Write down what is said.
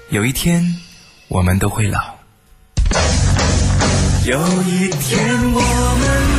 有一天我们都会老。 有一天我们